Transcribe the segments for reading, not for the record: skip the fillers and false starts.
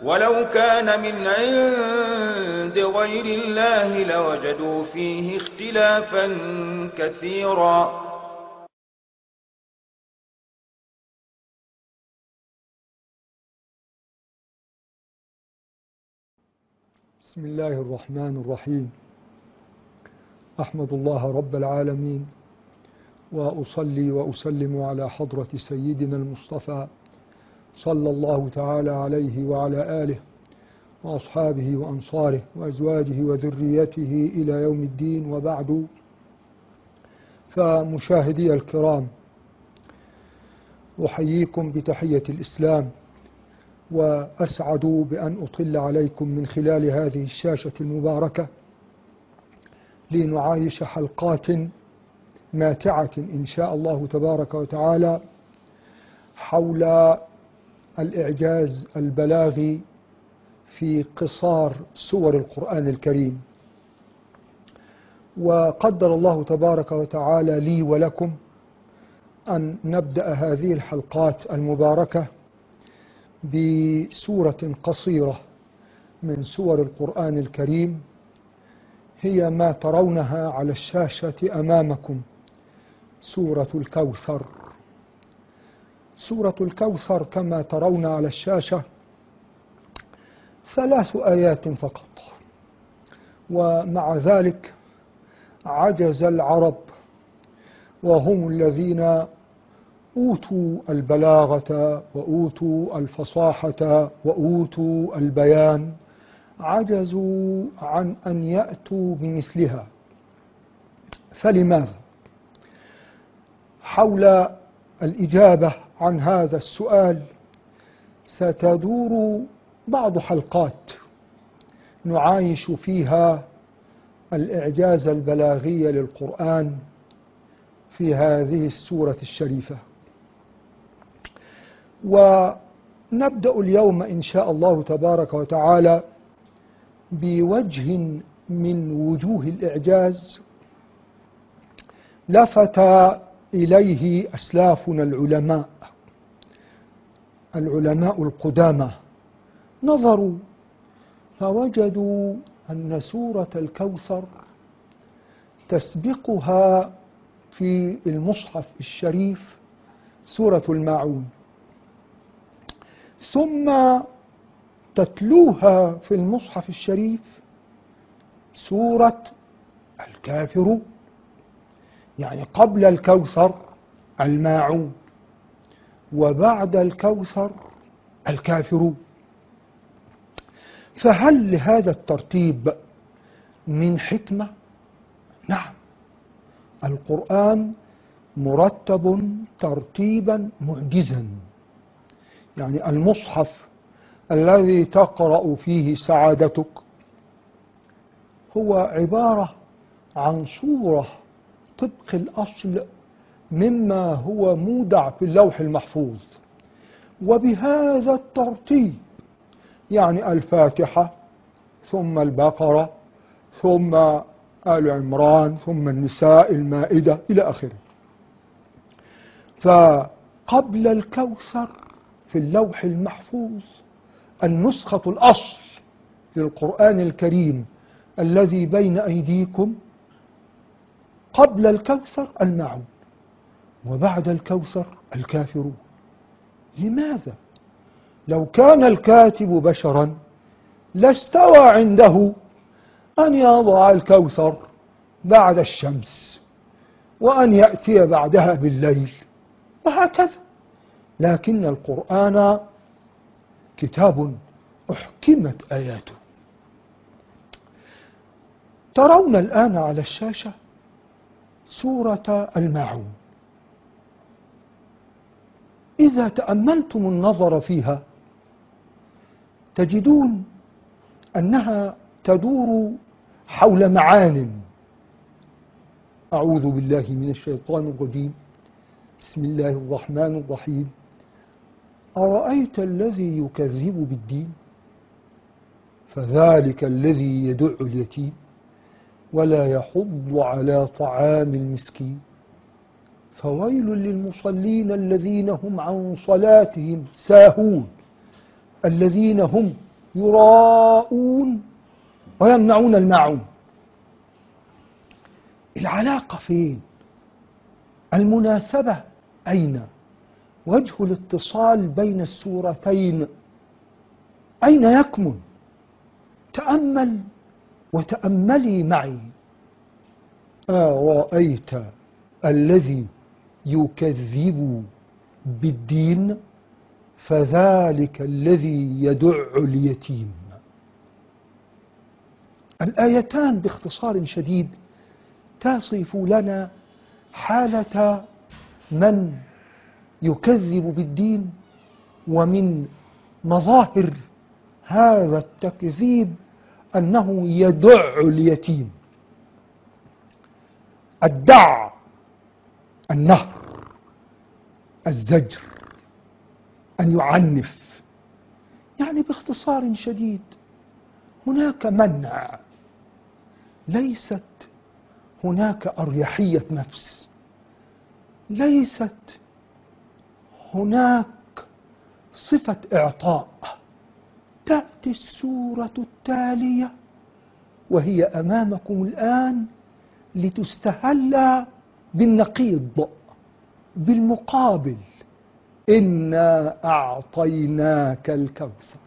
ولو كان من عند غير الله لوجدوا فيه اختلافا كثيرا. بسم الله الرحمن الرحيم. أحمد الله رب العالمين، وأصلي وأسلم على حضرة سيدنا المصطفى صلى الله تعالى عليه وعلى آله وأصحابه وأنصاره وأزواجه وذريته إلى يوم الدين، وبعد. فمشاهدي الكرام، أحييكم بتحية الإسلام، وأسعد بأن أطل عليكم من خلال هذه الشاشة المباركة لنعايش حلقات ماتعة إن شاء الله تبارك وتعالى حول الإعجاز البلاغي في قصار سور القرآن الكريم. وقدر الله تبارك وتعالى لي ولكم أن نبدأ هذه الحلقات المباركة بسورة قصيرة من سور القرآن الكريم، هي ما ترونها على الشاشة أمامكم، سورة الكوثر. سورة الكوثر كما ترون على الشاشة 3 آيات فقط، ومع ذلك عجز العرب، وهم الذين أوتوا البلاغة وأوتوا الفصاحة وأوتوا البيان، عجزوا عن أن يأتوا بمثلها. فلماذا؟ حول الإجابة عن هذا السؤال ستدور بعض حلقات نعايش فيها الإعجاز البلاغي للقرآن في هذه السورة الشريفة. ونبدأ اليوم إن شاء الله تبارك وتعالى بوجه من وجوه الإعجاز لفت إليه أسلافنا العلماء القدامى، نظروا فوجدوا أن سورة الكوثر تسبقها في المصحف الشريف سورة الماعون، ثم تتلوها في المصحف الشريف سورة الكافرون، يعني قبل الكوثر الماعون وبعد الكوثر الكافرون. فهل لهذا الترتيب من حكمة؟ نعم، القرآن مرتب ترتيبا معجزا. يعني المصحف الذي تقرأ فيه سعادتك هو عبارة عن صورة طبق الأصل مما هو مودع في اللوح المحفوظ، وبهذا الترتيب، يعني الفاتحة ثم البقرة ثم آل عمران ثم النساء المائدة إلى آخره. فقبل الكوثر في اللوح المحفوظ النسخة الأصل للقرآن الكريم الذي بين أيديكم، قبل الكوثر الماعون وبعد الكوثر الكافرون. لماذا؟ لو كان الكاتب بشرا لاستوى عنده أن يضع الكوثر بعد الشمس وأن يأتي بعدها بالليل وهكذا، لكن القرآن كتاب أحكمت آياته. ترون الآن على الشاشة سورة الماعون. إذا تأملتم النظر فيها تجدون أنها تدور حول معان. أعوذ بالله من الشيطان الرجيم. بسم الله الرحمن الرحيم. أرأيت الذي يكذب بالدين فذلك الذي يدع اليتيم ولا يحض على طعام المسكين فويل للمصلين الذين هم عن صلاتهم ساهون الذين هم يراءون ويمنعون الماعون. العلاقة فين؟ المناسبة أين؟ وجه الاتصال بين السورتين أين يكمن؟ تأمل وتأملي معي. أرأيت الذي يكذب بالدين فذلك الذي يدع اليتيم. الآيتان باختصار شديد تصف لنا حالة من يكذب بالدين، ومن مظاهر هذا التكذيب أنه يدع اليتيم. الدع النهر، الزجر، أن يعنف. يعني باختصار شديد هناك منع، ليست هناك أريحية نفس، ليست هناك صفة إعطاء. تأتي السورة التالية وهي أمامكم الآن لتستهل بالنقيض، بالمقابل: إنا أعطيناك الكوثر.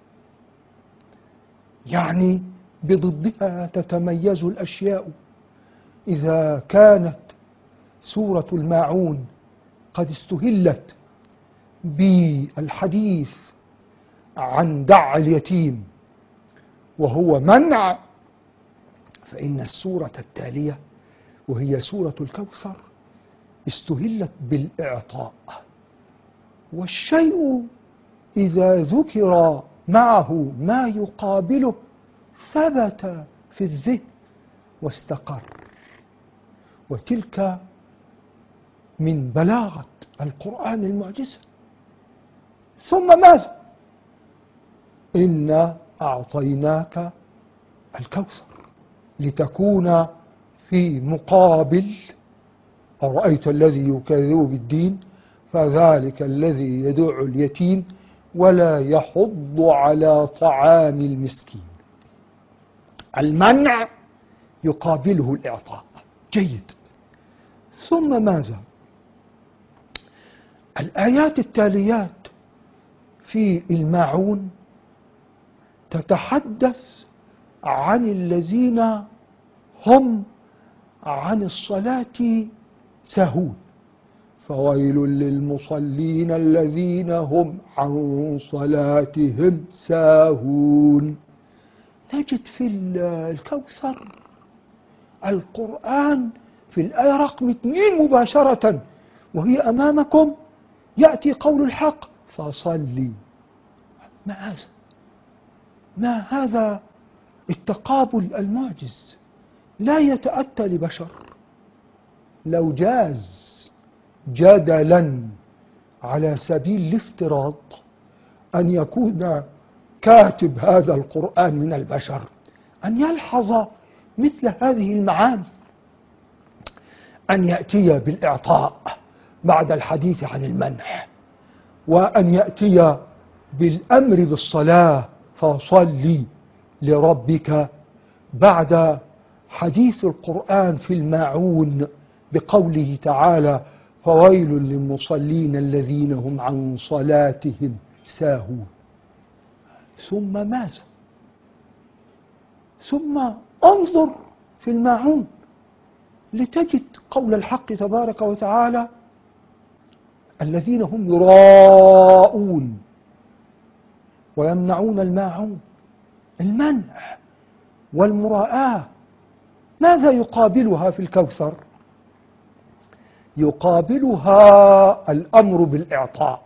يعني بضدها تتميز الأشياء. إذا كانت سورة الماعون قد استهلت بالحديث عن دع اليتيم وهو منع، فإن السورة التالية وهي سورة الكوثر استهلت بالإعطاء. والشيء إذا ذكر معه ما يقابله ثبت في الذهن واستقر. وتلك من بلاغة القرآن المعجزة. ثم ماذا؟ إنا أعطيناك الكوثر، لتكون في مقابل أرأيت الذي يكذب بالدين فذلك الذي يدع اليتيم ولا يحض على طعام المسكين. المنع يقابله الإعطاء. جيد. ثم ماذا؟ الآيات التاليات في الماعون تتحدث عن الذين هم عن الصلاة ساهون. فويل للمصلين الذين هم عن صلاتهم ساهون. نجد في الكوثر القرآن في الآية رقم 2 مباشرة وهي أمامكم يأتي قول الحق: فصلي. ما هذا التقابل المعجز؟ لا يتأتى لبشر. لو جاز جدلا على سبيل الافتراض أن يكون كاتب هذا القرآن من البشر، أن يلحظ مثل هذه المعاني، أن يأتي بالإعطاء بعد الحديث عن المنح، وأن يأتي بالأمر بالصلاة فصلي لربك بعد حديث القرآن في الماعون بقوله تعالى: فويل للمصلين الذين هم عن صلاتهم ساهون. ثم ماذا؟ ثم انظر في الماعون لتجد قول الحق تبارك وتعالى: الذين هم يراءون ويمنعون الماعون. المنع والمراءة ماذا يقابلها في الكوثر؟ يقابلها الأمر بالإعطاء.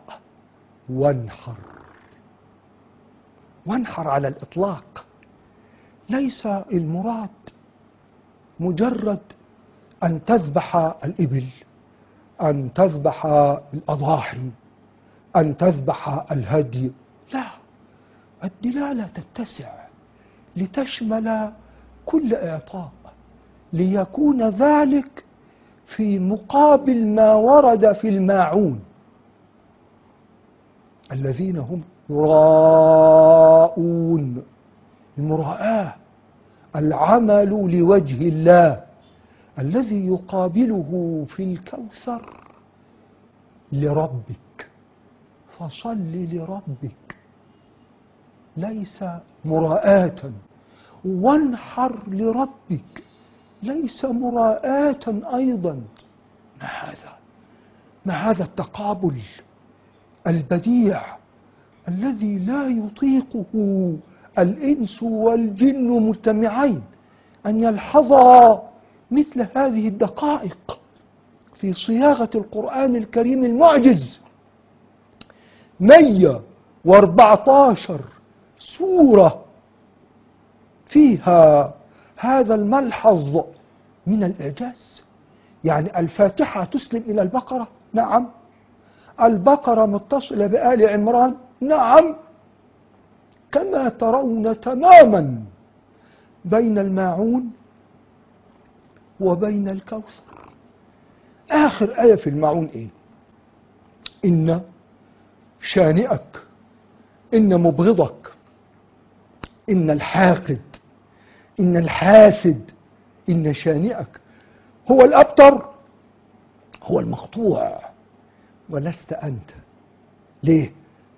وانحر على الإطلاق. ليس المراد مجرد أن تذبح الإبل، أن تذبح الأضاحي، أن تذبح الهدي. لا، الدلالة تتسع لتشمل كل إعطاء، ليكون ذلك في مقابل ما ورد في الماعون: الذين هم يراءون يراءون. المراءة العمل لوجه الله الذي يقابله في الكوثر لربك، فصل لربك، ليس مراءة. وانحر لربك، ليس مراءة أيضا. ما هذا التقابل البديع الذي لا يطيقه الإنس والجن مجتمعين أن يلحظا مثل هذه الدقائق في صياغة القرآن الكريم المعجز. 114 سورة فيها هذا الملحظ من الإعجاز. يعني الفاتحة تسلم إلى البقرة؟ نعم. البقرة متصلة بآل عمران؟ نعم. كما ترون تماما بين الماعون وبين الكوثر. آخر آية في الماعون إيه؟ إن شانئك، إن مبغضك، إن الحاقد، إن الحاسد، إن شانئك هو الأبتر، هو المقطوع، ولست أنت. ليه؟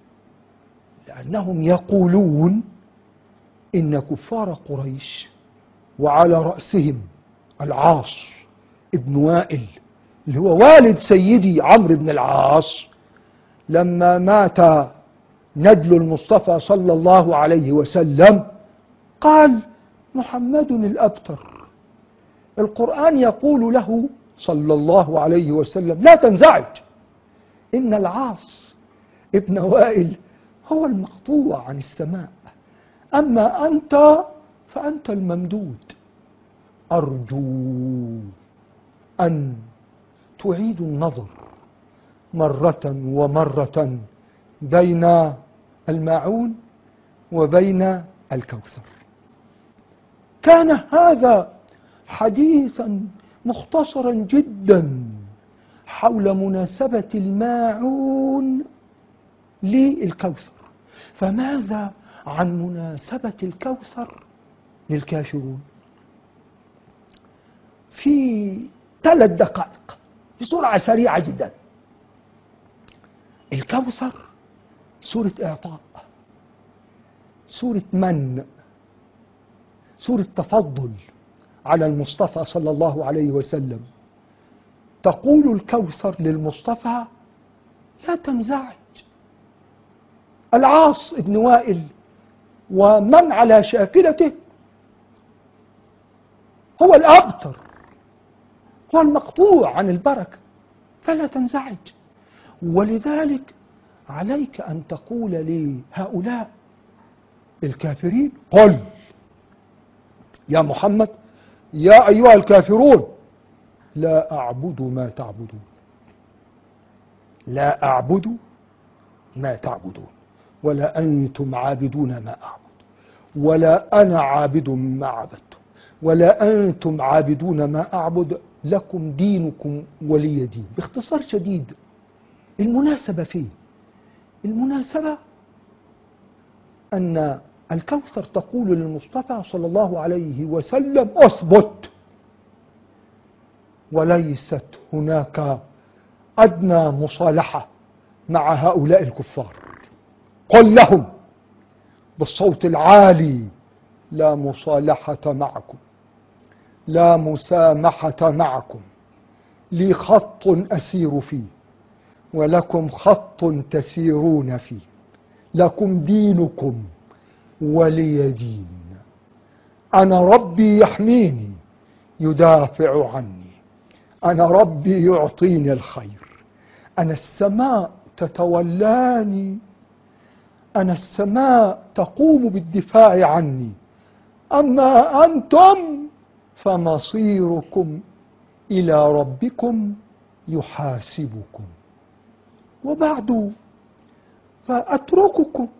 لأنهم يقولون إن كفار قريش وعلى رأسهم العاص ابن وائل اللي هو والد سيدي عمرو بن العاص، لما مات ندل المصطفى صلى الله عليه وسلم قال محمد الأبتر. القرآن يقول له صلى الله عليه وسلم لا تنزعج، إن العاص ابن وائل هو المقطوع عن السماء، أما أنت فأنت الممدود. أرجو أن تعيدوا النظر مرة ومرة بين الماعون وبين الكوثر. كان هذا حديثا مختصرا جدا حول مناسبة الماعون للكوثر. فماذا عن مناسبة الكوثر للكافرون؟ في 3 دقائق بسرعة سريعة جدا. الكوثر سورة إعطاء، سورة من، سورة تفضل على المصطفى صلى الله عليه وسلم. تقول الكوثر للمصطفى لا تنزعج. العاص ابن وائل ومن على شاكلته هو الأبتر، هو المقطوع عن البركة، فلا تنزعج. ولذلك عليك أن تقول لهؤلاء الكافرين قل يا محمد يا أيها الكافرون لا أعبد ما تعبدون، لا أعبد ما تعبدون، ولا أنتم عابدون ما أعبد، ولا أنا عابد ما عبدتم، ولا أنتم عابدون ما أعبد، لكم دينكم ولي دين. باختصار شديد المناسبة فيه، المناسبة أن الكوثر تقول للمصطفى صلى الله عليه وسلم أثبت، وليست هناك أدنى مصالحة مع هؤلاء الكفار. قل لهم بالصوت العالي لا مصالحة معكم، لا مسامحة معكم، لي خط أسير فيه ولكم خط تسيرون فيه، لكم دينكم ولي دين. أنا ربي يحميني يدافع عني، أنا ربي يعطيني الخير، أنا السماء تتولاني، أنا السماء تقوم بالدفاع عني، أما أنتم فمصيركم إلى ربكم يحاسبكم. وبعد فأترككم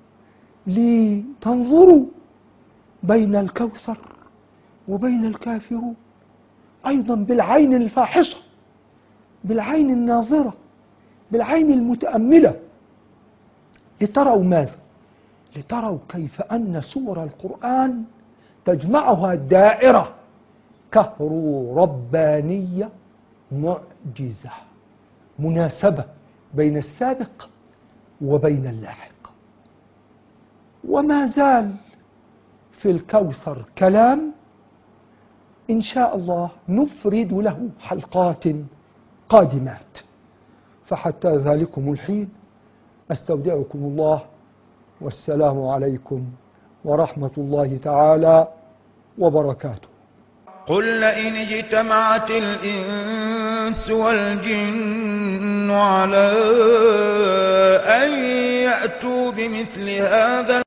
لتنظروا بين الكوثر وبين الكافرون أيضا بالعين الفاحصة، بالعين الناظرة، بالعين المتأملة، لتروا ماذا؟ لتروا كيف أن سور القرآن تجمعها دائرة كهرو-ربانية معجزة، مناسبة بين السابق وبين اللاحق. وما زال في الكوثر كلام إن شاء الله نفرد له حلقات قادمات، فحتى ذلكم الحين أستودعكم الله، والسلام عليكم ورحمة الله تعالى وبركاته. قل لئن اجتمعت الإنس والجن على أن يأتوا بمثل هذا